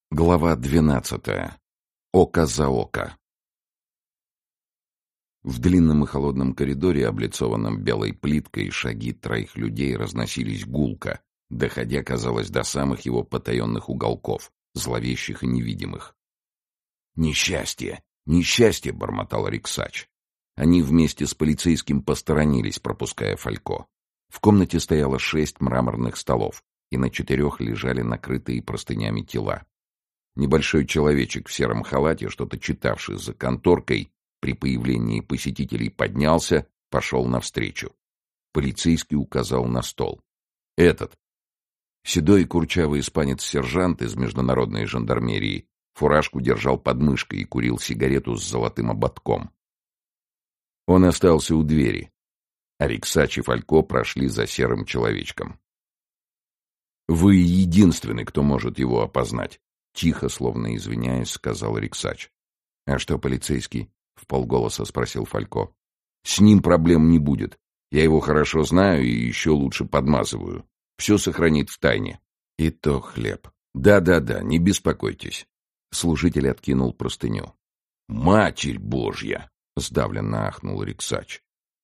Глава 12. Око за око. В длинном и холодном коридоре, облицованном белой плиткой, шаги троих людей разносились гулко, доходя, казалось, до самых его потаенных уголков, зловещих и невидимых. «Несчастье! Несчастье!» — бормотал Риксач. Они вместе с полицейским посторонились, пропуская Фалько. В комнате стояло 6 мраморных столов, и на 4 лежали накрытые простынями тела. Небольшой человечек в сером халате, что-то читавший за конторкой, при появлении посетителей поднялся, пошел навстречу. Полицейский указал на стол. «Этот». Седой курчавый испанец-сержант из международной жандармерии фуражку держал под мышкой и курил сигарету с золотым ободком. Он остался у двери, а Риксач и Фалько прошли за серым человечком. «Вы единственный, кто может его опознать», — тихо, словно извиняясь, сказал Риксач. «А что, полицейский?» — вполголоса спросил Фалько. «С ним проблем не будет. Я его хорошо знаю и еще лучше подмазываю. Все сохранит в тайне». «И то хлеб». «Да-да-да, не беспокойтесь». Служитель откинул простыню. «Матерь Божья!» — сдавленно ахнул Риксач.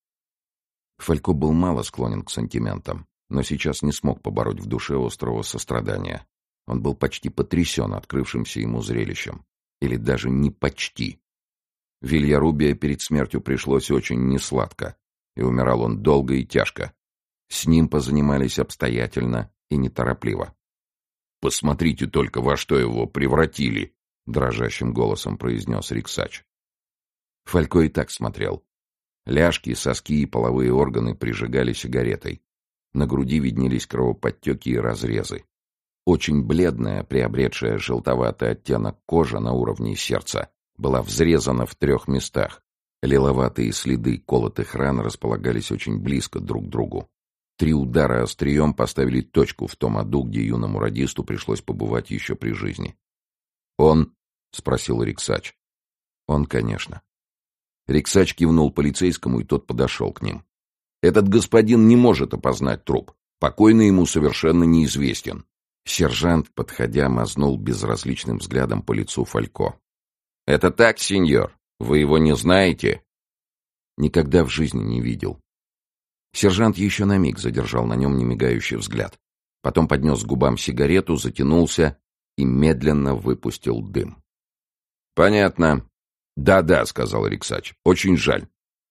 Фалько был мало склонен к сантиментам, но сейчас не смог побороть в душе острого сострадания. Он был почти потрясен открывшимся ему зрелищем. Или даже не почти. Вильярубия перед смертью пришлось очень несладко, и умирал он долго и тяжко. С ним позанимались обстоятельно и неторопливо. «Посмотрите только, во что его превратили!» — дрожащим голосом произнес Риксач. Фалько и так смотрел. Ляжки, соски и половые органы прижигали сигаретой. На груди виднелись кровоподтеки и разрезы. Очень бледная, приобретшая желтоватый оттенок кожа на уровне сердца была взрезана в 3 местах. Лиловатые следы колотых ран располагались очень близко друг к другу. 3 удара острием поставили точку в том аду, где юному радисту пришлось побывать еще при жизни. «Он?» — спросил Риксач. «Он, конечно». Риксач кивнул полицейскому, и тот подошел к ним. «Этот господин не может опознать труп. Покойный ему совершенно неизвестен». Сержант, подходя, мазнул безразличным взглядом по лицу Фалько. «Это так, сеньор? Вы его не знаете?» «Никогда в жизни не видел». Сержант еще на миг задержал на нем немигающий взгляд. Потом поднес к губам сигарету, затянулся и медленно выпустил дым. «Понятно. Да-да», — сказал Риксач. «Очень жаль».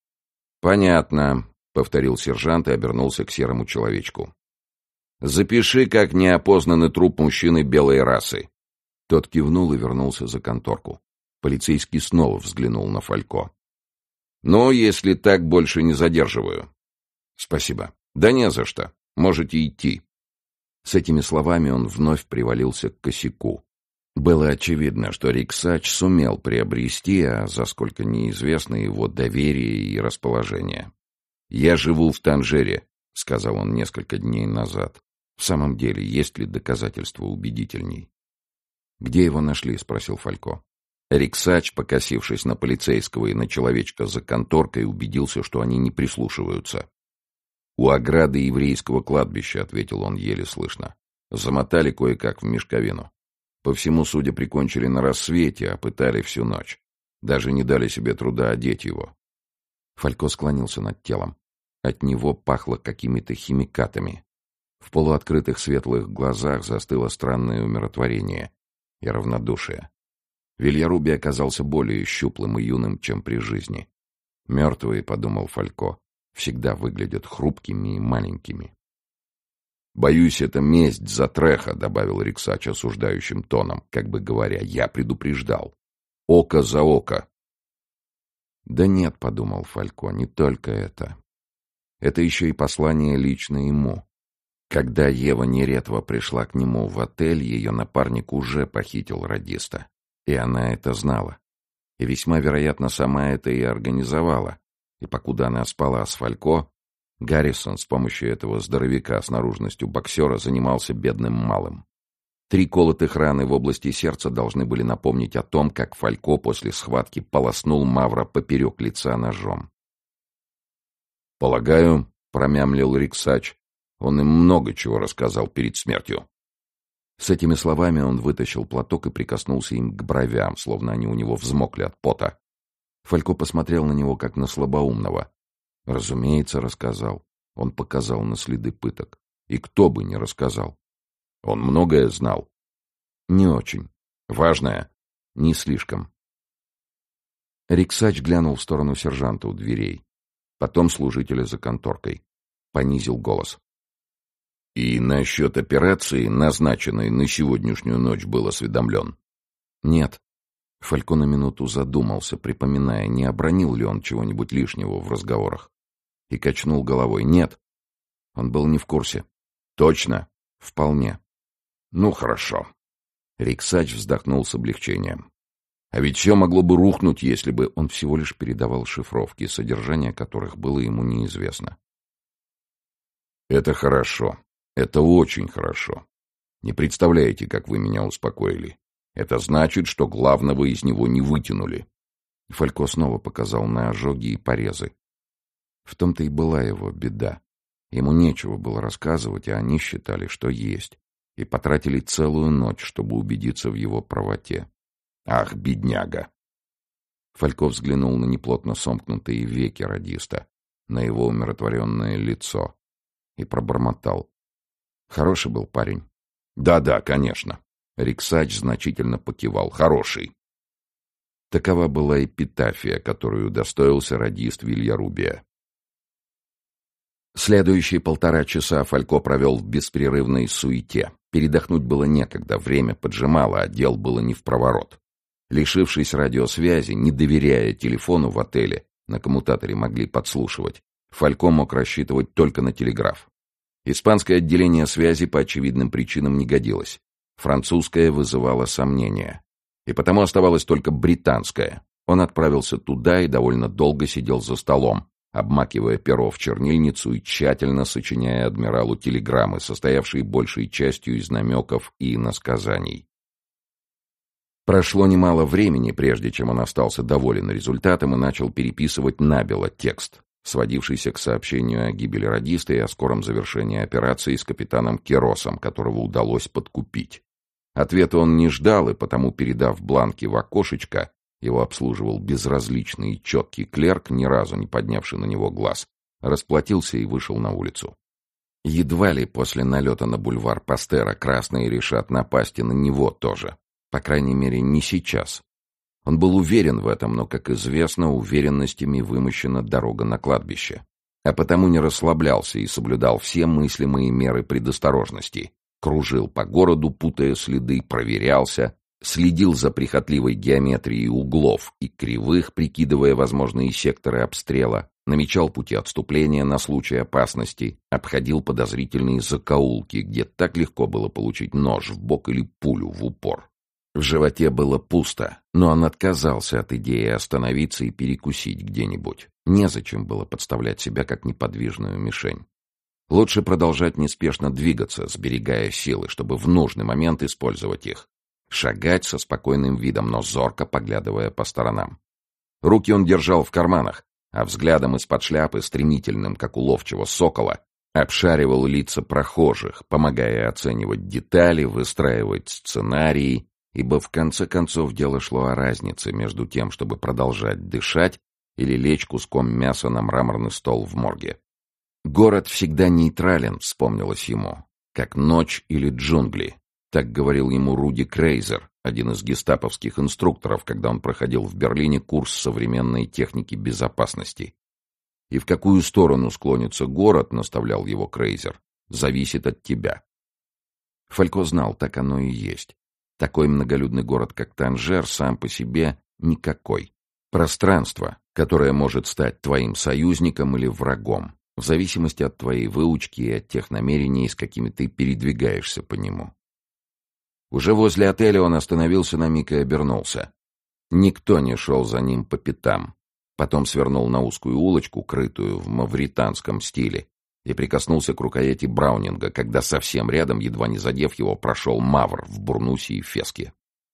«Понятно», — повторил сержант и обернулся к серому человечку. «Запиши, как неопознанный труп мужчины белой расы». Тот кивнул и вернулся за конторку. Полицейский снова взглянул на Фалько. «Ну, если так, больше не задерживаю». «Спасибо». «Да не за что. Можете идти». С этими словами он вновь привалился к косяку. Было очевидно, что Риксач сумел приобрести, а за сколько неизвестно, его доверие и расположение. «Я живу в Танжере», — сказал он несколько дней назад. «В самом деле, есть ли доказательства убедительней?» «Где его нашли?» — спросил Фалько. Риксач, покосившись на полицейского и на человечка за конторкой, убедился, что они не прислушиваются. «У ограды еврейского кладбища», — ответил он еле слышно. «Замотали кое-как в мешковину. По всему, судя, прикончили на рассвете, а пытали всю ночь. Даже не дали себе труда одеть его». Фалько склонился над телом. От него пахло какими-то химикатами. В полуоткрытых светлых глазах застыло странное умиротворение и равнодушие. Вильяруби оказался более щуплым и юным, чем при жизни. «Мертвые», — подумал Фалько, — «всегда выглядят хрупкими и маленькими». «Боюсь, это месть за Треха», — добавил Риксач осуждающим тоном, как бы говоря, «я предупреждал. Око за око». «Да нет», — подумал Фалько, — «не только это. Это еще и послание лично ему». Когда Ева Неретва пришла к нему в отель, ее напарник уже похитил радиста. И она это знала. И весьма вероятно, сама это и организовала. И покуда она спала с Фалько, Гаррисон с помощью этого здоровяка с наружностью боксера занимался бедным малым. 3 колотых раны в области сердца должны были напомнить о том, как Фалько после схватки полоснул Мавра поперек лица ножом. «Полагаю, — промямлил Риксач, — он им много чего рассказал перед смертью». С этими словами он вытащил платок и прикоснулся им к бровям, словно они у него взмокли от пота. Фалько посмотрел на него, как на слабоумного. Разумеется, рассказал. Он показал на следы пыток. И кто бы не рассказал. Он многое знал. Не очень. Важное? Не слишком. Риксач глянул в сторону сержанта у дверей. Потом служителя за конторкой. Понизил голос. И насчет операции, назначенной на сегодняшнюю ночь, был осведомлен? Нет. Фалько на минуту задумался, припоминая, не обронил ли он чего-нибудь лишнего в разговорах. И качнул головой. Нет. Он был не в курсе. Точно? Вполне. Ну, хорошо. Риксач вздохнул с облегчением. А ведь все могло бы рухнуть, если бы он всего лишь передавал шифровки, содержание которых было ему неизвестно. Это хорошо. Это очень хорошо. Не представляете, как вы меня успокоили. Это значит, что главного из него не вытянули. Фалько снова показал на ожоги и порезы. В том-то и была его беда. Ему нечего было рассказывать, а они считали, что есть, и потратили целую ночь, чтобы убедиться в его правоте. Ах, бедняга! Фалько взглянул на неплотно сомкнутые веки радиста, на его умиротворенное лицо, и пробормотал. Хороший был парень. Да-да, конечно. Риксач значительно покивал. Хороший. Такова была эпитафия, которую удостоился радист Вильярубия. Следующие 1,5 часа Фалько провел в беспрерывной суете. Передохнуть было некогда, время поджимало, а дел было не впроворот. Лишившись радиосвязи, не доверяя телефону в отеле, на коммутаторе могли подслушивать, Фалько мог рассчитывать только на телеграф. Испанское отделение связи по очевидным причинам не годилось. Французское вызывало сомнения. И потому оставалось только британское. Он отправился туда и довольно долго сидел за столом, обмакивая перо в чернильницу и тщательно сочиняя адмиралу телеграммы, состоявшие большей частью из намеков и иносказаний. Прошло немало времени, прежде чем он остался доволен результатом и начал переписывать набело текст, сводившийся к сообщению о гибели радиста и о скором завершении операции с капитаном Керосом, которого удалось подкупить. Ответа он не ждал, и потому, передав бланки в окошечко, его обслуживал безразличный и четкий клерк, ни разу не поднявший на него глаз, расплатился и вышел на улицу. Едва ли после налета на бульвар Пастера красные решат напасть и на него тоже. По крайней мере, не сейчас. Он был уверен в этом, но, как известно, уверенностями вымощена дорога на кладбище. А потому не расслаблялся и соблюдал все мыслимые меры предосторожности. Кружил по городу, путая следы, проверялся, следил за прихотливой геометрией углов и кривых, прикидывая возможные секторы обстрела, намечал пути отступления на случай опасности, обходил подозрительные закоулки, где так легко было получить нож в бок или пулю в упор. В животе было пусто, но он отказался от идеи остановиться и перекусить где-нибудь. Незачем было подставлять себя как неподвижную мишень. Лучше продолжать неспешно двигаться, сберегая силы, чтобы в нужный момент использовать их. Шагать со спокойным видом, но зорко поглядывая по сторонам. Руки он держал в карманах, а взглядом из-под шляпы, стремительным, как у ловчего сокола, обшаривал лица прохожих, помогая оценивать детали, выстраивать сценарии, ибо в конце концов дело шло о разнице между тем, чтобы продолжать дышать или лечь куском мяса на мраморный стол в морге. «Город всегда нейтрален», — вспомнилось ему, как ночь или джунгли. Так говорил ему Руди Крейзер, один из гестаповских инструкторов, когда он проходил в Берлине курс современной техники безопасности. «И в какую сторону склонится город, — наставлял его Крейзер, — зависит от тебя». Фалько знал, так оно и есть. Такой многолюдный город, как Танжер, сам по себе никакой. Пространство, которое может стать твоим союзником или врагом, в зависимости от твоей выучки и от тех намерений, с какими ты передвигаешься по нему. Уже возле отеля он остановился на миг и обернулся. Никто не шел за ним по пятам. Потом свернул на узкую улочку, крытую в мавританском стиле, и прикоснулся к рукояти Браунинга, когда совсем рядом, едва не задев его, прошел мавр в бурнусе и феске.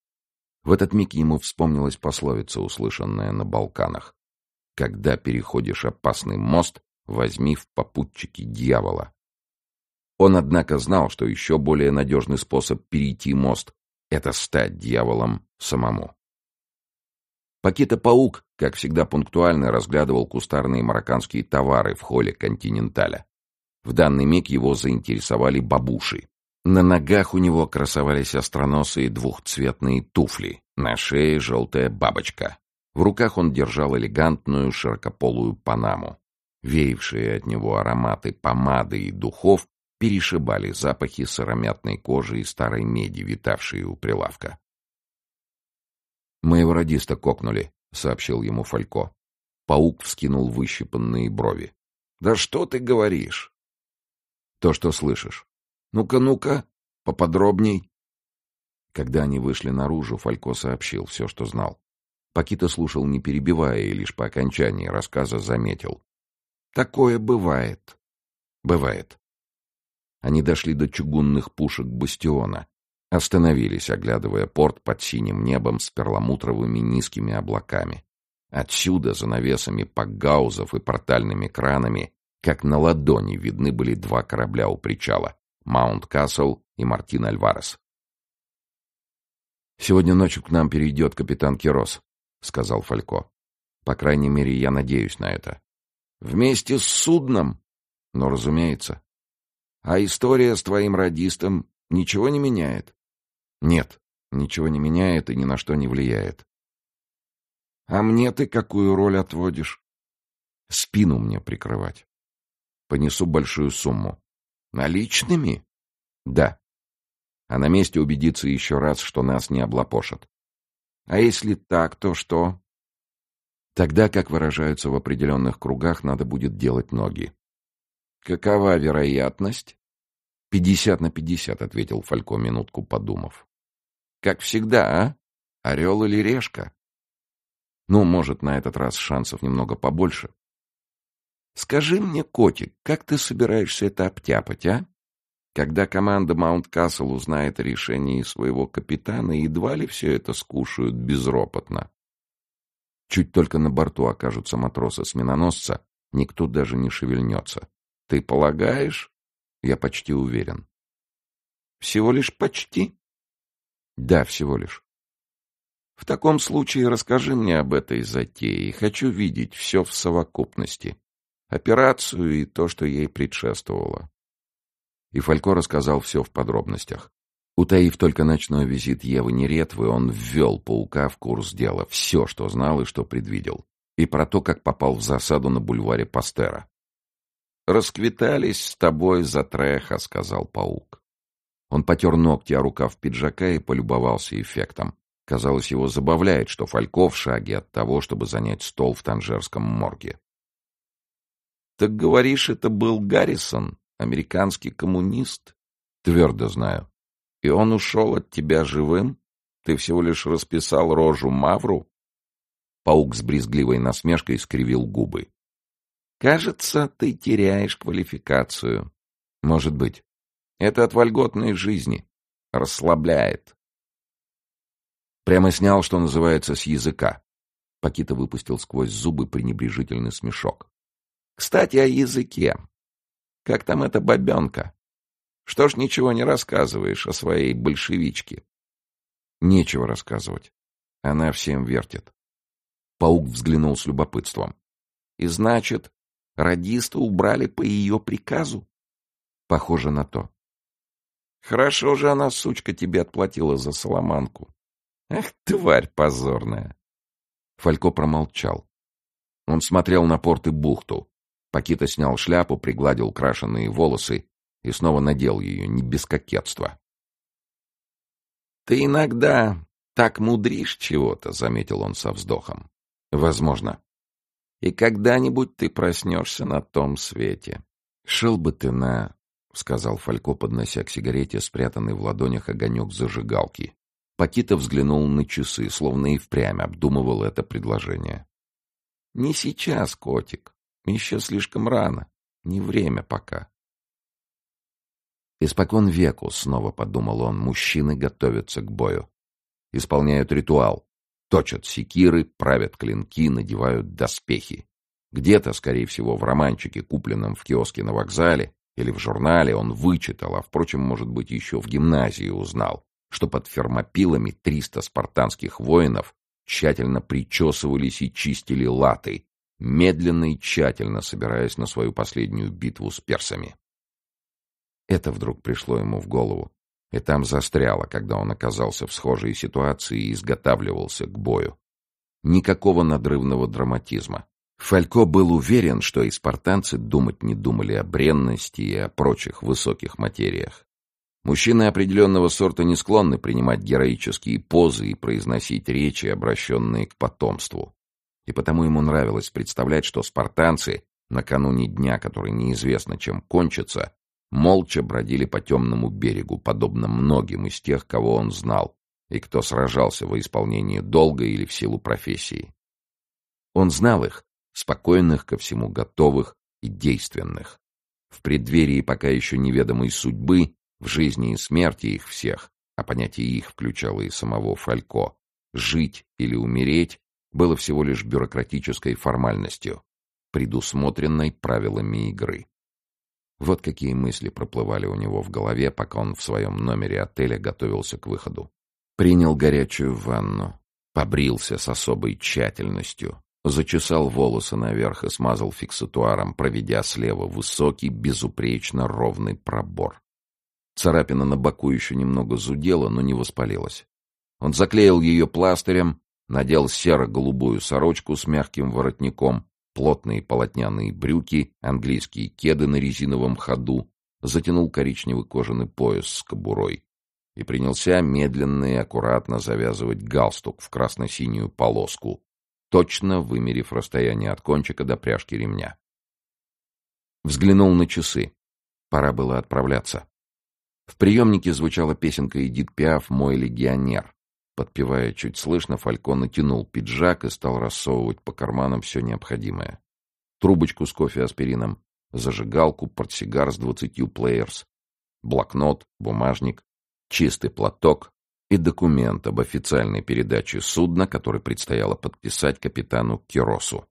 В этот миг ему вспомнилась пословица, услышанная на Балканах. «Когда переходишь опасный мост, возьми в попутчики дьявола». Он, однако, знал, что еще более надежный способ перейти мост — это стать дьяволом самому. Пакито-паук, как всегда пунктуально, разглядывал кустарные марокканские товары в холле «Континенталя». В данный миг его заинтересовали бабуши. На ногах у него красовались остроносые двухцветные туфли, на шее желтая бабочка. В руках он держал элегантную широкополую панаму. Веявшие от него ароматы помады и духов перешибали запахи сыромятной кожи и старой меди, витавшие у прилавка. «Моего радиста кокнули», — сообщил ему Фалько. Паук вскинул выщипанные брови. «Да что ты говоришь?» «То, что слышишь». «Ну-ка, поподробней». Когда они вышли наружу, Фалько сообщил все, что знал. Пакито слушал, не перебивая, и лишь по окончании рассказа заметил. «Такое бывает». «Бывает». Они дошли до чугунных пушек бастиона. Остановились, оглядывая порт под синим небом с перламутровыми низкими облаками. Отсюда, за навесами пакгаузов и портальными кранами, как на ладони видны были два корабля у причала — Маунт-Касл и Мартин Альварес. «Сегодня ночью к нам перейдет капитан Кирос», — сказал Фалько. «По крайней мере, я надеюсь на это». «Вместе с судном?» «Ну, разумеется». «А история с твоим радистом ничего не меняет?» «Нет, ничего не меняет и ни на что не влияет». «А мне ты какую роль отводишь?» «Спину мне прикрывать. Понесу большую сумму». «Наличными?» «Да. А на месте убедиться еще раз, что нас не облапошат». «А если так, то что?» «Тогда, как выражаются в определенных кругах, надо будет делать ноги». «Какова вероятность?» 50/50, — ответил Фалько, минутку подумав. «Как всегда, а? Орел или решка?» «Ну, может, на этот раз шансов немного побольше». «Скажи мне, котик, как ты собираешься это обтяпать, а? Когда команда Маунт-Касл узнает о решении своего капитана, едва ли все это скушают безропотно. Чуть только на борту окажутся матросы с миноносца, никто даже не шевельнется. Ты полагаешь?» «Я почти уверен». «Всего лишь почти?» «Да, всего лишь». «В таком случае расскажи мне об этой затее. Хочу видеть все в совокупности. Операцию и то, что ей предшествовало». И Фалько рассказал все в подробностях. Утаив только ночной визит Евы Неретвы, он ввел паука в курс дела, все, что знал и что предвидел. И про то, как попал в засаду на бульваре Пастера. «Расквитались с тобой за Треха», — сказал паук. Он потер ногти о рукав пиджака и полюбовался эффектом. Казалось, его забавляет, что Фалько в шаге от того, чтобы занять стол в Танжерском морге. «Так говоришь, это был Гаррисон, американский коммунист?» «Твердо знаю». «И он ушел от тебя живым? Ты всего лишь расписал рожу Мавру?» Паук с брезгливой насмешкой скривил губы. «Кажется, ты теряешь квалификацию». «Может быть. Это от вольготной жизни. Расслабляет». Прямо снял, что называется, с языка. Пакито выпустил сквозь зубы пренебрежительный смешок. «Кстати, о языке. Как там эта бабенка? Что ж ничего не рассказываешь о своей большевичке?» «Нечего рассказывать. Она всем вертит». Паук взглянул с любопытством. «И значит, радиста убрали по ее приказу?» «Похоже на то». «Хорошо же она, сучка, тебе отплатила за Соломанку. Ах, тварь позорная!» Фалько промолчал. Он смотрел на порт и бухту. Пакито снял шляпу, пригладил крашеные волосы и снова надел ее, не без кокетства. «Ты иногда так мудришь чего-то», — заметил он со вздохом. «Возможно. И когда-нибудь ты проснешься на том свете». «Шел бы ты на...» — сказал Фалько, поднося к сигарете спрятанный в ладонях огонек зажигалки. Пакито взглянул на часы, словно и впрямь обдумывал это предложение. «Не сейчас, котик. Еще слишком рано. Не время пока». Испокон веку, снова подумал он, мужчины готовятся к бою. Исполняют ритуал. Точат секиры, правят клинки, надевают доспехи. Где-то, скорее всего, в романчике, купленном в киоске на вокзале, или в журнале он вычитал, а, впрочем, может быть, еще в гимназии узнал, что под Фермопилами 300 спартанских воинов тщательно причесывались и чистили латы, медленно и тщательно собираясь на свою последнюю битву с персами. Это вдруг пришло ему в голову, и там застряло, когда он оказался в схожей ситуации и изготавливался к бою. Никакого надрывного драматизма. Фалько был уверен, что и спартанцы думать не думали о бренности и о прочих высоких материях. Мужчины определенного сорта не склонны принимать героические позы и произносить речи, обращенные к потомству. И потому ему нравилось представлять, что спартанцы, накануне дня, который неизвестно чем кончится, молча бродили по темному берегу, подобно многим из тех, кого он знал, и кто сражался во исполнении долга или в силу профессии. Он знал их, спокойных, ко всему готовых и действенных. В преддверии пока еще неведомой судьбы, в жизни и смерти их всех, а понятие их включало и самого Фалько, жить или умереть было всего лишь бюрократической формальностью, предусмотренной правилами игры. Вот какие мысли проплывали у него в голове, пока он в своем номере отеля готовился к выходу. Принял горячую ванну, побрился с особой тщательностью, зачесал волосы наверх и смазал фиксатуаром, проведя слева высокий, безупречно ровный пробор. Царапина на боку еще немного зудела, но не воспалилась. Он заклеил ее пластырем, надел серо-голубую сорочку с мягким воротником, плотные полотняные брюки, английские кеды на резиновом ходу, затянул коричневый кожаный пояс с кобурой и принялся медленно и аккуратно завязывать галстук в красно-синюю полоску, точно вымерив расстояние от кончика до пряжки ремня. Взглянул на часы. Пора было отправляться. В приемнике звучала песенка Эдит Пиаф «Мой легионер». Подпевая чуть слышно, Фалько натянул пиджак и стал рассовывать по карманам все необходимое. Трубочку с кофе-аспирином, зажигалку, портсигар с 20 плеерс, блокнот, бумажник, чистый платок и документ об официальной передаче судна, который предстояло подписать капитану Киросу.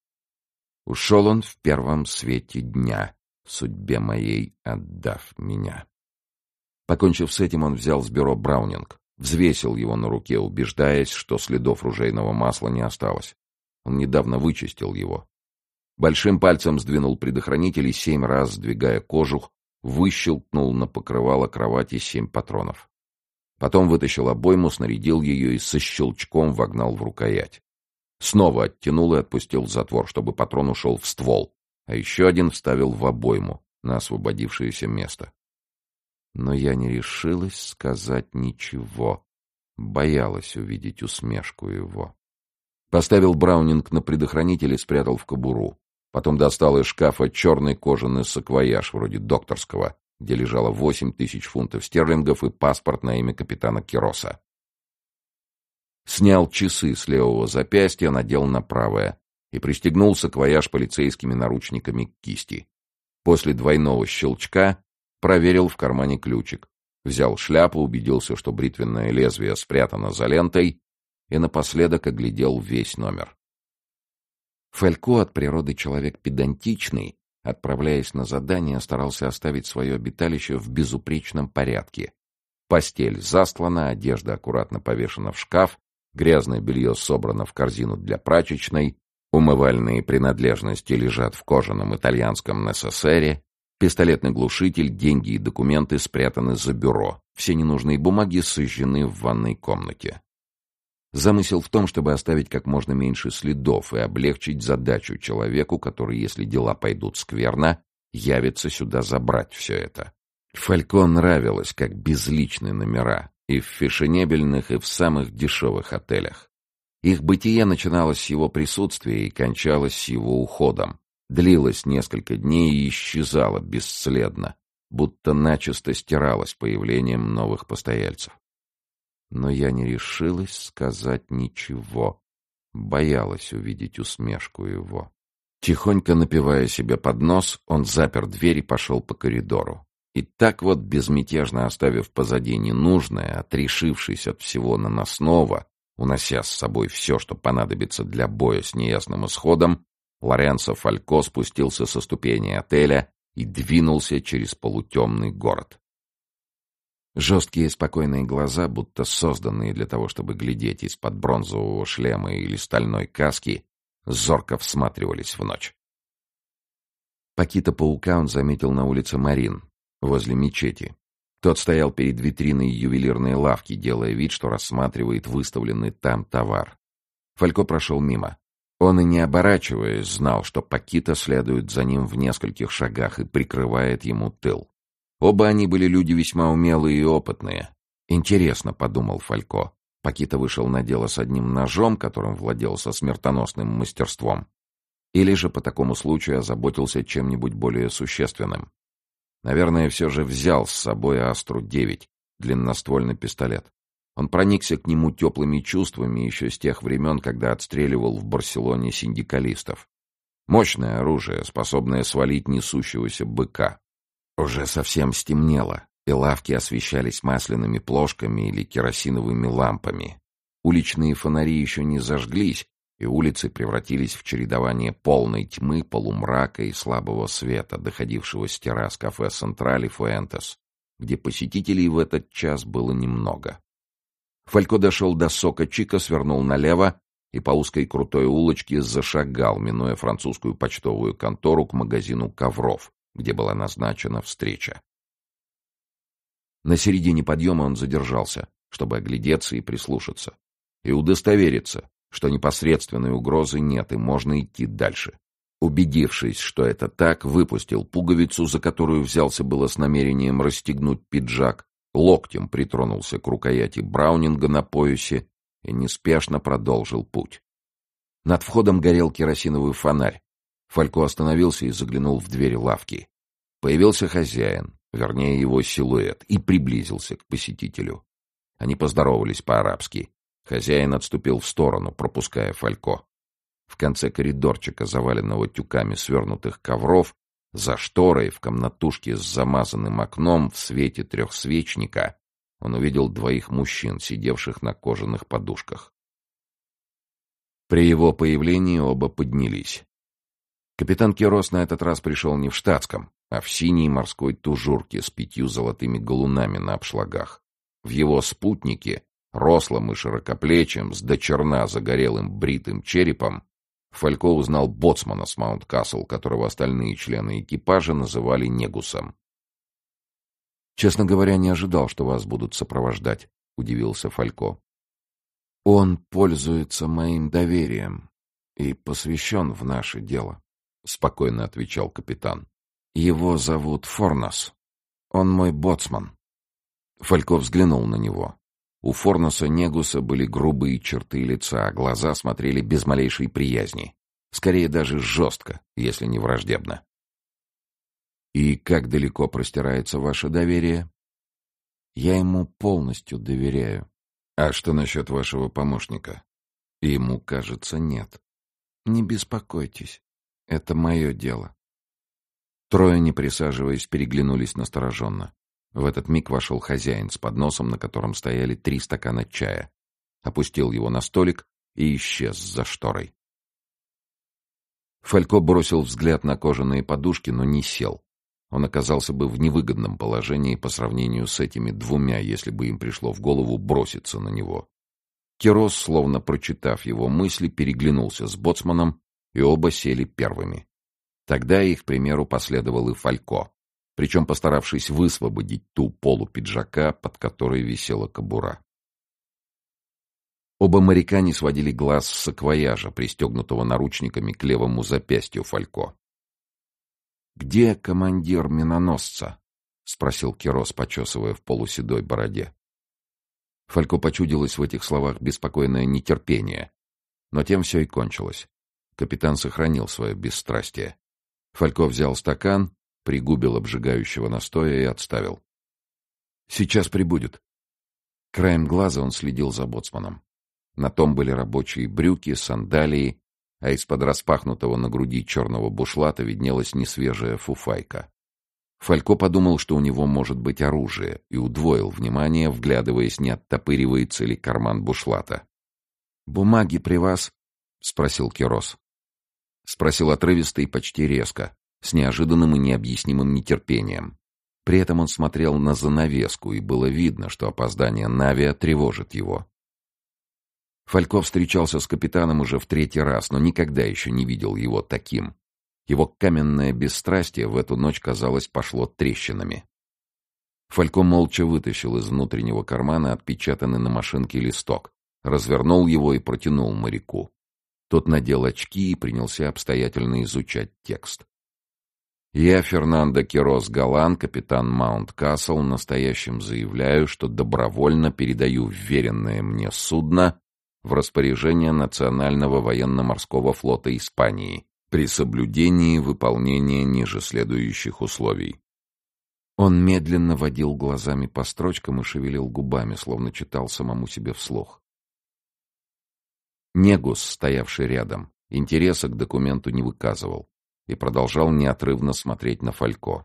Ушел он в первом свете дня, судьбе моей отдав меня. Покончив с этим, он взял с бюро Браунинг, взвесил его на руке, убеждаясь, что следов ружейного масла не осталось. Он недавно вычистил его. Большим пальцем сдвинул предохранитель и 7 раз, сдвигая кожух, выщелкнул на покрывало кровати 7 патронов. Потом вытащил обойму, снарядил ее и со щелчком вогнал в рукоять. Снова оттянул и отпустил затвор, чтобы патрон ушел в ствол, а еще один вставил в обойму на освободившееся место. Но я не решилась сказать ничего, боялась увидеть усмешку его. Поставил Браунинг на предохранитель и спрятал в кобуру. Потом достал из шкафа черный кожаный саквояж, вроде докторского, где лежало 8000 фунтов стерлингов и паспорт на имя капитана Кироса. Снял часы с левого запястья, надел на правое и пристегнул саквояж полицейскими наручниками к кисти. После двойного щелчка проверил в кармане ключик, взял шляпу, убедился, что бритвенное лезвие спрятано за лентой, и напоследок оглядел весь номер. Фалько, от природы человек педантичный, отправляясь на задание, старался оставить свое обиталище в безупречном порядке. Постель застлана, одежда аккуратно повешена в шкаф, грязное белье собрано в корзину для прачечной, умывальные принадлежности лежат в кожаном итальянском несессере, пистолетный глушитель, деньги и документы спрятаны за бюро, все ненужные бумаги сожжены в ванной комнате. Замысел в том, чтобы оставить как можно меньше следов и облегчить задачу человеку, который, если дела пойдут скверно, явится сюда забрать все это. Фалько нравилось, как безличны номера, и в фешенебельных, и в самых дешевых отелях. Их бытие начиналось с его присутствия и кончалось с его уходом, длилось несколько дней и исчезало бесследно, будто начисто стиралось появлением новых постояльцев. Но я не решилась сказать ничего, боялась увидеть усмешку его. Тихонько напивая себе под нос, он запер дверь и пошел по коридору. И так вот, безмятежно оставив позади ненужное, отрешившись от всего наносного, унося с собой все, что понадобится для боя с неясным исходом, Лоренцо Фалько спустился со ступени отеля и двинулся через полутемный город. Жесткие спокойные глаза, будто созданные для того, чтобы глядеть из-под бронзового шлема или стальной каски, зорко всматривались в ночь. Пакита-паука он заметил на улице Марин, возле мечети. Тот стоял перед витриной ювелирной лавки, делая вид, что рассматривает выставленный там товар. Фалько прошел мимо. Он и не оборачиваясь знал, что Пакита следует за ним в нескольких шагах и прикрывает ему тыл. Оба они были люди весьма умелые и опытные. «Интересно», — подумал Фалько. Пакита вышел на дело с одним ножом, которым владел со смертоносным мастерством. Или же по такому случаю озаботился чем-нибудь более существенным. Наверное, все же взял с собой Астру-9, длинноствольный пистолет. Он проникся к нему теплыми чувствами еще с тех времен, когда отстреливал в Барселоне синдикалистов. Мощное оружие, способное свалить несущегося быка. Уже совсем стемнело, и лавки освещались масляными плошками или керосиновыми лампами. Уличные фонари еще не зажглись, и улицы превратились в чередование полной тьмы, полумрака и слабого света, доходившего с террас кафе «Централь» и «Фуэнтес», где посетителей в этот час было немного. Фалько дошел до сока Чика, свернул налево и по узкой крутой улочке зашагал, минуя французскую почтовую контору, к магазину ковров, где была назначена встреча. На середине подъема он задержался, чтобы оглядеться и прислушаться, и удостовериться, что непосредственной угрозы нет и можно идти дальше. Убедившись, что это так, выпустил пуговицу, за которую взялся было с намерением расстегнуть пиджак, локтем притронулся к рукояти Браунинга на поясе и неспешно продолжил путь. Над входом горел керосиновый фонарь. Фалько остановился и заглянул в дверь лавки. Появился хозяин, вернее его силуэт, и приблизился к посетителю. Они поздоровались по-арабски. Хозяин отступил в сторону, пропуская Фалько. В конце коридорчика, заваленного тюками свернутых ковров, за шторой в комнатушке с замазанным окном в свете трехсвечника, он увидел двоих мужчин, сидевших на кожаных подушках. При его появлении оба поднялись. Капитан Кирос на этот раз пришел не в штатском, а в синей морской тужурке с 5 золотыми галунами на обшлагах. В его спутнике, рослым и широкоплечим, с дочерна загорелым бритым черепом, Фалько узнал боцмана с Маунт-Касл, которого остальные члены экипажа называли Негусом. «Честно говоря, не ожидал, что вас будут сопровождать», — удивился Фалько. «Он пользуется моим доверием и посвящен в наше дело», — спокойно отвечал капитан. «Его зовут Форнас. Он мой боцман». Фалько взглянул на него. У Форнаса Негуса были грубые черты лица, а глаза смотрели без малейшей приязни. Скорее даже жестко, если не враждебно. «И как далеко простирается ваше доверие?» «Я ему полностью доверяю». «А что насчет вашего помощника?» «Ему, кажется, нет». «Не беспокойтесь, это мое дело». Трое, не присаживаясь, переглянулись настороженно. В этот миг вошел хозяин с подносом, на котором стояли 3 стакана чая. Опустил его на столик и исчез за шторой. Фалько бросил взгляд на кожаные подушки, но не сел. Он оказался бы в невыгодном положении по сравнению с этими 2, если бы им пришло в голову броситься на него. Кирос, словно прочитав его мысли, переглянулся с боцманом, и оба сели первыми. Тогда их примеру последовал и Фалько, причем постаравшись высвободить ту полу пиджака, под которой висела кобура. Оба моряка не сводили глаз с саквояжа, пристегнутого наручниками к левому запястью Фалько. «Где командир миноносца?» — спросил Кирос, почесывая в полуседой бороде. Фалько почудилось в этих словах беспокойное нетерпение. Но тем все и кончилось. Капитан сохранил свое бесстрастие. Фалько взял стакан, пригубил обжигающего настоя и отставил. «Сейчас прибудет». Краем глаза он следил за боцманом. На том были рабочие брюки, сандалии, а из-под распахнутого на груди черного бушлата виднелась несвежая фуфайка. Фалько подумал, что у него может быть оружие, и удвоил внимание, вглядываясь, не оттопыривается ли карман бушлата. «Бумаги при вас?» — спросил Кирос. Спросил отрывисто и почти резко, с неожиданным и необъяснимым нетерпением. При этом он смотрел на занавеску, и было видно, что опоздание Навия тревожит его. Фалько встречался с капитаном уже в 3-й раз, но никогда еще не видел его таким. Его каменное бесстрастие в эту ночь, казалось, пошло трещинами. Фалько молча вытащил из внутреннего кармана отпечатанный на машинке листок, развернул его и протянул моряку. Тот надел очки и принялся обстоятельно изучать текст. «Я, Фернандо Кирос Галан, капитан Маунт-Касл, настоящим заявляю, что добровольно передаю вверенное мне судно в распоряжение Национального военно-морского флота Испании при соблюдении выполнения ниже следующих условий». Он медленно водил глазами по строчкам и шевелил губами, словно читал самому себе вслух. Негус, стоявший рядом, интереса к документу не выказывал и продолжал неотрывно смотреть на Фалько.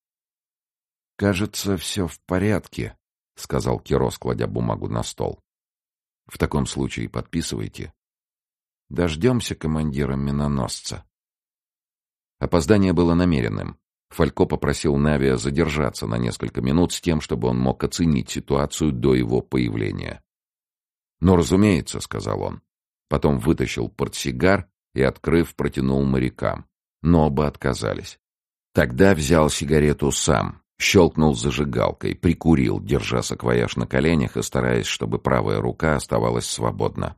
«Кажется, все в порядке», — сказал Кирос, кладя бумагу на стол. «В таком случае подписывайте. Дождемся командира миноносца». Опоздание было намеренным. Фалько попросил Навия задержаться на несколько минут с тем, чтобы он мог оценить ситуацию до его появления. «Ну, разумеется», — сказал он. Потом вытащил портсигар и, открыв, протянул морякам. Но оба отказались. Тогда взял сигарету сам, щелкнул зажигалкой, прикурил, держа саквояж на коленях и стараясь, чтобы правая рука оставалась свободна.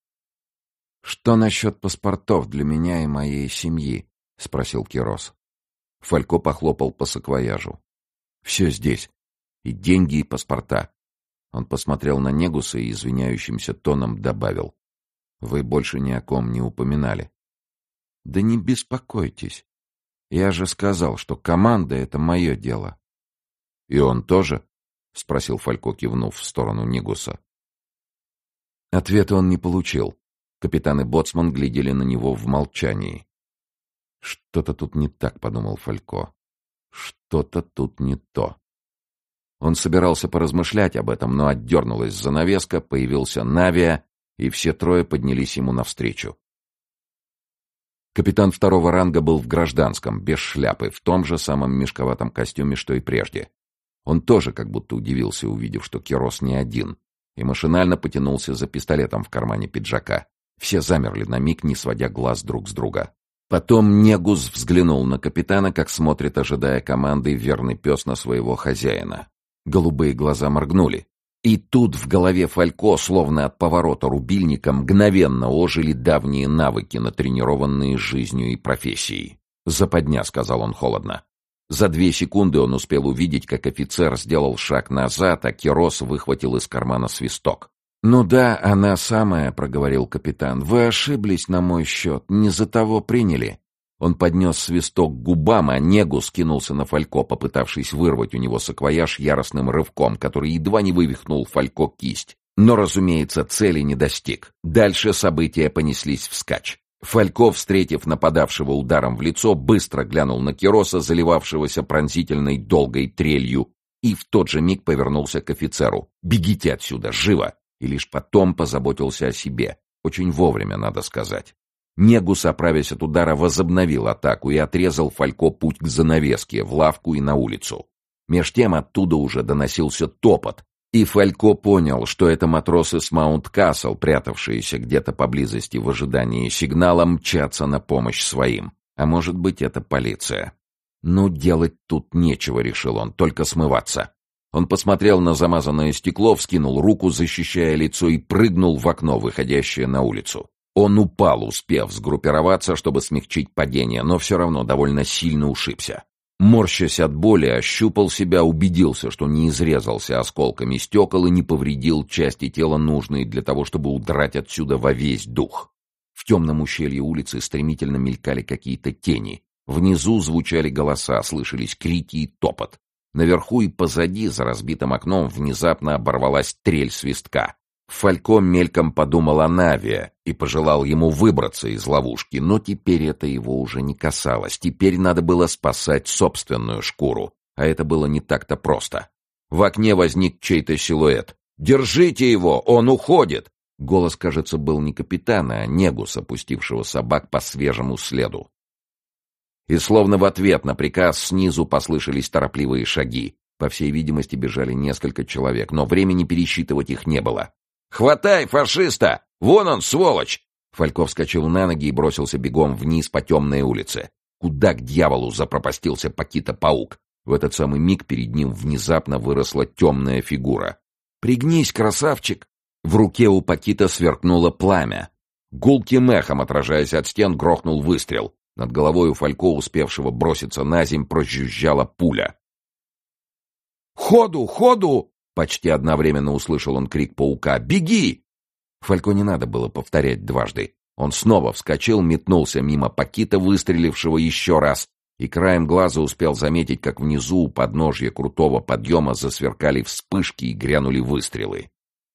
«Что насчет паспортов для меня и моей семьи?» — спросил Кирос. Фалько похлопал по саквояжу. «Все здесь. И деньги, и паспорта». Он посмотрел на Негуса и извиняющимся тоном добавил: «Вы больше ни о ком не упоминали». «Да не беспокойтесь. Я же сказал, что команда — это мое дело». «И он тоже?» — спросил Фалько, кивнув в сторону Негуса. Ответа он не получил. Капитан и боцман глядели на него в молчании. «Что-то тут не так», — подумал Фалько. «Что-то тут не то». Он собирался поразмышлять об этом, но отдернулась занавеска, появился Навия, и все трое поднялись ему навстречу. Капитан 2-го ранга был в гражданском, без шляпы, в том же самом мешковатом костюме, что и прежде. Он тоже как будто удивился, увидев, что Кирос не один, и машинально потянулся за пистолетом в кармане пиджака. Все замерли на миг, не сводя глаз друг с друга. Потом Негус взглянул на капитана, как смотрит, ожидая команды, верный пес на своего хозяина. Голубые глаза моргнули. И тут в голове Фалько, словно от поворота рубильника, мгновенно ожили давние навыки, натренированные жизнью и профессией. «Западня», — сказал он холодно. За 2 секунды он успел увидеть, как офицер сделал шаг назад, а Кирос выхватил из кармана свисток. «Ну да, она самая», — проговорил капитан. «Вы ошиблись на мой счет, не за того приняли». Он поднес свисток к губам, а Негус кинулся на Фалько, попытавшись вырвать у него саквояж яростным рывком, который едва не вывихнул Фалько кисть. Но, разумеется, цели не достиг. Дальше события понеслись вскачь. Фалько, встретив нападавшего ударом в лицо, быстро глянул на Кироса, заливавшегося пронзительной долгой трелью, и в тот же миг повернулся к офицеру. «Бегите отсюда, живо!» И лишь потом позаботился о себе. Очень вовремя, надо сказать. Негус, оправясь от удара, возобновил атаку и отрезал Фалько путь к занавеске, в лавку и на улицу. Меж тем оттуда уже доносился топот, и Фалько понял, что это матросы с Маунт-Касл, прятавшиеся где-то поблизости в ожидании сигнала, мчатся на помощь своим. А может быть, это полиция. «Ну, делать тут нечего», — решил он, — «только смываться». Он посмотрел на замазанное стекло, вскинул руку, защищая лицо, и прыгнул в окно, выходящее на улицу. Он упал, успев сгруппироваться, чтобы смягчить падение, но все равно довольно сильно ушибся. Морщась от боли, ощупал себя, убедился, что не изрезался осколками стекол и не повредил части тела, нужные для того, чтобы удрать отсюда во весь дух. В темном ущелье улицы стремительно мелькали какие-то тени. Внизу звучали голоса, слышались крики и топот. Наверху и позади, за разбитым окном, внезапно оборвалась трель свистка. Фалько мельком подумал о Навия и пожелал ему выбраться из ловушки, но теперь это его уже не касалось. Теперь надо было спасать собственную шкуру, а это было не так-то просто. В окне возник чей-то силуэт. «Держите его! Он уходит!» Голос, кажется, был не капитана, а Негуса, пустившего собак по свежему следу. И словно в ответ на приказ снизу послышались торопливые шаги. По всей видимости, бежали несколько человек, но времени пересчитывать их не было. «Хватай фашиста! Вон он, сволочь!» Фалько вскочил на ноги и бросился бегом вниз по темной улице. Куда к дьяволу запропастился Пакита-паук? В этот самый миг перед ним внезапно выросла темная фигура. «Пригнись, красавчик!» В руке у Пакита сверкнуло пламя. Гулким эхом, отражаясь от стен, грохнул выстрел. Над головой у Фалько, успевшего броситься на земь, прожужжала пуля. «Ходу! Ходу!» — почти одновременно услышал он крик паука. «Беги!» Фалько не надо было повторять дважды. Он снова вскочил, метнулся мимо Пакита, выстрелившего еще раз, и краем глаза успел заметить, как внизу у подножья крутого подъема засверкали вспышки и грянули выстрелы.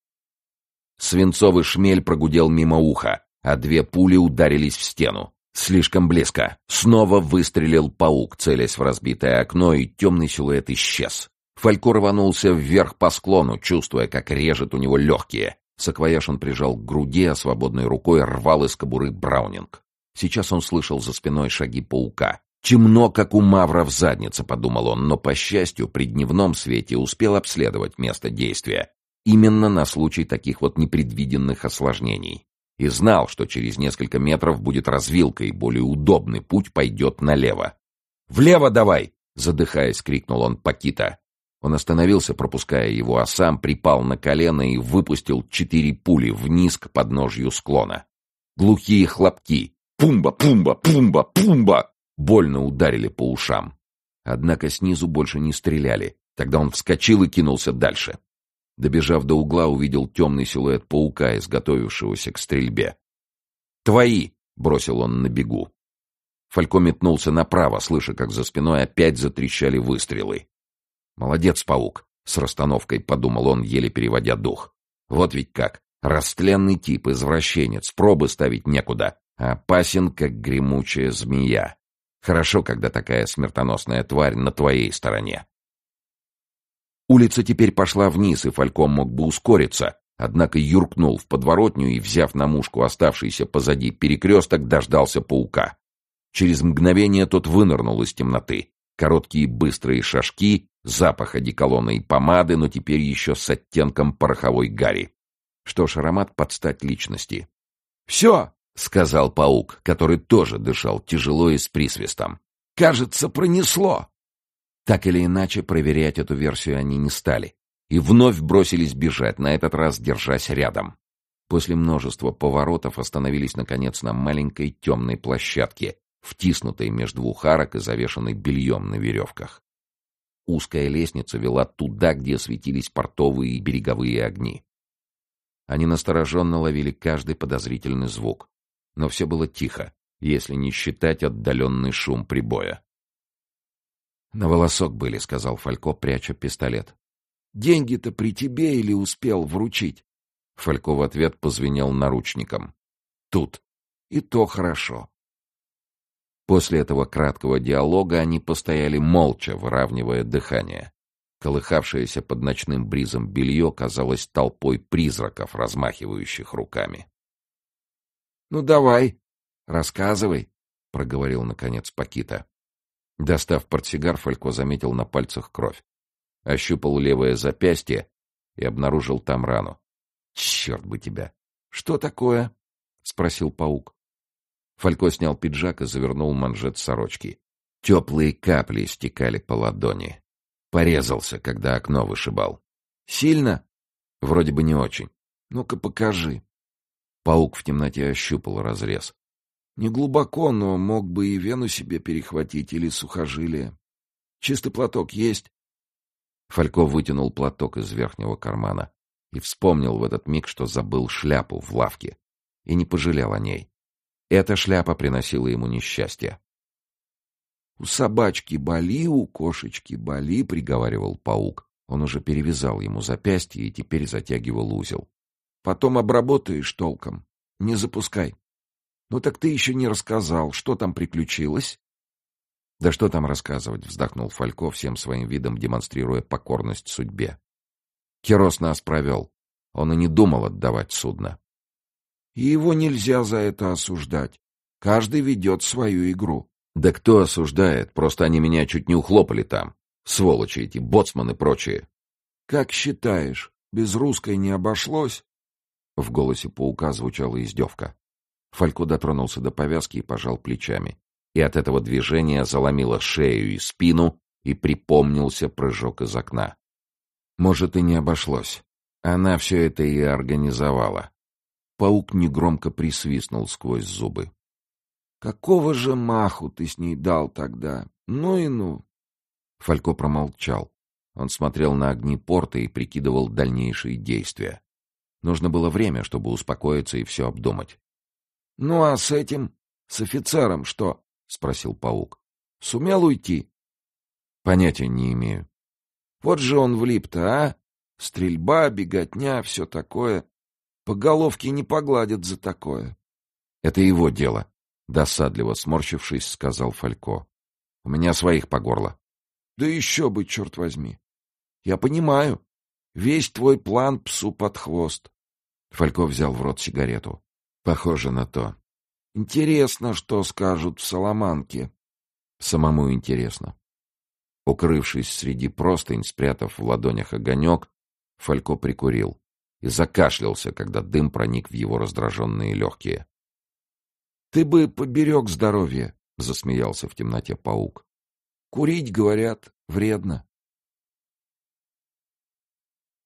Свинцовый шмель прогудел мимо уха, а 2 пули ударились в стену. Слишком близко. Снова выстрелил паук, целясь в разбитое окно, и темный силуэт исчез. Фалько рванулся вверх по склону, чувствуя, как режет у него легкие. Саквояж он прижал к груди, а свободной рукой рвал из кобуры браунинг. Сейчас он слышал за спиной шаги паука. «Темно, как у мавра в заднице», — подумал он, но, по счастью, при дневном свете успел обследовать место действия. Именно на случай таких вот непредвиденных осложнений. И знал, что через несколько метров будет развилка, и более удобный путь пойдет налево. «Влево давай!» — задыхаясь, крикнул он Пакита. Он остановился, пропуская его, а сам припал на колено и выпустил 4 пули вниз к подножью склона. Глухие хлопки. Пумба, пумба, пумба, пумба! Больно ударили по ушам. Однако снизу больше не стреляли. Тогда он вскочил и кинулся дальше. Добежав до угла, увидел темный силуэт паука, изготовившегося к стрельбе. «Твои!» — бросил он на бегу. Фалько метнулся направо, слыша, как за спиной опять затрещали выстрелы. «Молодец, паук!» — с расстановкой подумал он, еле переводя дух. «Вот ведь как! Растленный тип, извращенец, пробы ставить некуда, а опасен, как гремучая змея. Хорошо, когда такая смертоносная тварь на твоей стороне». Улица теперь пошла вниз, и Фалько мог бы ускориться, однако юркнул в подворотню и, взяв на мушку оставшийся позади перекресток, дождался паука. Через мгновение тот вынырнул из темноты. Короткие быстрые шажки, запах одеколона и помады, но теперь еще с оттенком пороховой гари. Что ж, аромат под стать личности. «Все!» — сказал паук, который тоже дышал тяжело и с присвистом. «Кажется, пронесло!» Так или иначе, проверять эту версию они не стали. И вновь бросились бежать, на этот раз держась рядом. После множества поворотов остановились, наконец, на маленькой темной площадке, втиснутой между 2 арок и завешанной бельем на веревках. Узкая лестница вела туда, где светились портовые и береговые огни. Они настороженно ловили каждый подозрительный звук. Но все было тихо, если не считать отдаленный шум прибоя. «На волосок были», — сказал Фалько, пряча пистолет. «Деньги-то при тебе или успел вручить?» Фалько в ответ позвенел наручником. «Тут. И то хорошо». После этого краткого диалога они постояли молча, выравнивая дыхание. Колыхавшееся под ночным бризом белье казалось толпой призраков, размахивающих руками. «Ну давай, рассказывай», — проговорил наконец Пакита. Достав портсигар, Фалько заметил на пальцах кровь. Ощупал левое запястье и обнаружил там рану. «Черт бы тебя!» «Что такое?» — спросил паук. Фалько снял пиджак и завернул манжет сорочки. Теплые капли стекали по ладони. Порезался, когда окно вышибал. «Сильно?» «Вроде бы не очень». «Ну-ка покажи». Паук в темноте ощупал разрез. «Не глубоко, но мог бы и вену себе перехватить или сухожилие. Чистый платок есть?» Фалько вытянул платок из верхнего кармана и вспомнил в этот миг, что забыл шляпу в лавке, и не пожалел о ней. Эта шляпа приносила ему несчастье. «У собачки боли, у кошечки боли», — приговаривал паук. Он уже перевязал ему запястье и теперь затягивал узел. «Потом обработаешь толком. Не запускай. Ну так ты еще не рассказал, что там приключилось?» «Да что там рассказывать», — вздохнул Фалько, всем своим видом демонстрируя покорность судьбе. «Херос нас провел. Он и не думал отдавать судно». «И его нельзя за это осуждать. Каждый ведет свою игру. Да кто осуждает? Просто они меня чуть не ухлопали там. Сволочи эти, боцманы и прочие. Как считаешь, без русской не обошлось? В голосе паука звучала издевка. Фалько дотронулся до повязки и пожал плечами. И от этого движения заломило шею и спину, и припомнился прыжок из окна. Может, и не обошлось. Она все это и организовала. Паук негромко присвистнул сквозь зубы. Какого же маху ты с ней дал тогда? Ну и ну. Фалько промолчал. Он смотрел на огни порта и прикидывал дальнейшие действия. Нужно было время, чтобы успокоиться и все обдумать. — Ну а с этим, с офицером что? — спросил паук. — Сумел уйти? — Понятия не имею. — Вот же он влип-то, а? Стрельба, беготня, все такое. По головке не погладят за такое. — Это его дело, — досадливо сморщившись, сказал Фалько. — У меня своих по горло. — Да еще бы, черт возьми. Я понимаю. Весь твой план псу под хвост. Фалько взял в рот сигарету. Похоже на то. Интересно, что скажут в Соломанке. Самому интересно. Укрывшись среди простынь, спрятав в ладонях огонек, Фалько прикурил и закашлялся, когда дым проник в его раздраженные легкие. — Ты бы поберег здоровье, — засмеялся в темноте паук. — Курить, говорят, вредно.